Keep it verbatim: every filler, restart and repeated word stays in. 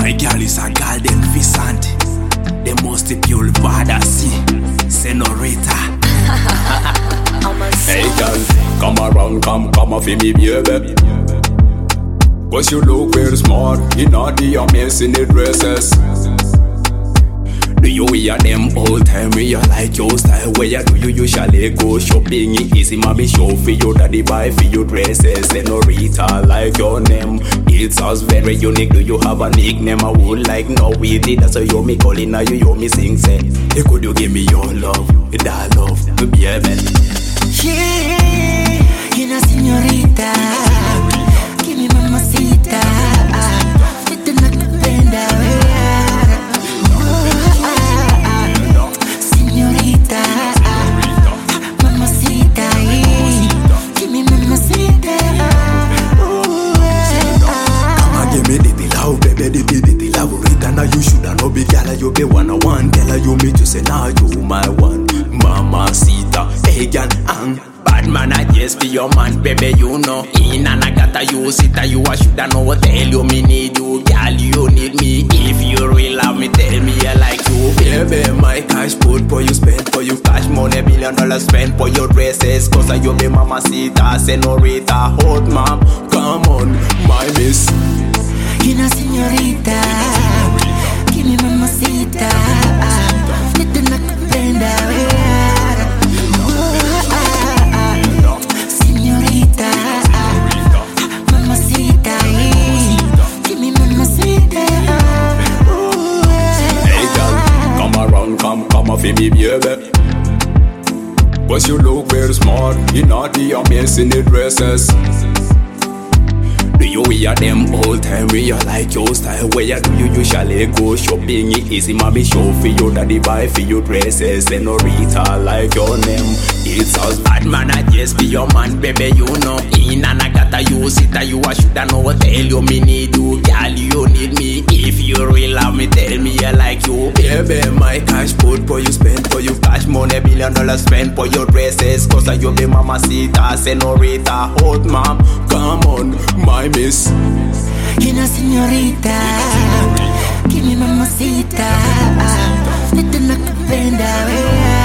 My girl is a golden Vicente, the most pure fantasy, senorita. Hey girl, come around, come, come off me baby. Cause you look very smart, in all the amazing dresses. Do you wear them all time? We you like your style? Where do you usually go shopping? It easy, mommy show for you, daddy buy for you dresses. Senorita, like your name, it sounds very unique. Do you have a nickname? I would like know with it. That's why you me calling, now you you me sing say. Hey, could you give me your love, that love, baby? Yeah, you know, señorita, give me mamacita. Vete na kupenda wewe, señorita, mamacita, give me mamacita. Come on, give me the love, baby, the the the love. Rita, now you shoulda know, big girl, you be one on one. Tell her you me to say now you my one, mamacita. Hey girl, ang bad man, I just be your man, baby, you know. In and I gotta use it, you I shoulda know. Tell you me need you, girl, you need me. If you really love me, tell me I like you. baby, my cash put for you spend for you Cash money, billion dollars spent for your dresses. Cause you be mamacita, senorita, hot mom. Come on, my miss. You know, señorita, give me mamacita. Vete na kupenda wewe, señorita, mamacita, give me mamacita. Hey girl, come around, come, come off me baby. Cause you look very smart, in all the amazing dresses. Do you wear them all time? We you like your style? Where do you usually go shopping? It easy, mommy show for you, daddy buy for you dresses. Senorita, like your name, it sounds bad man, I just be your man, baby, you know. In and I gotta use it, you I shoulda know. Tell you me need you, girl, you need me. If you really love me, tell me I like you. Baby, my cash put for you spend for you Cash money, billion dollars spent for your dresses. Cause you be mamacita, senorita, hot mom. Come on, my miss. You know, señorita, give me mamacita. Vete na kupenda wewe.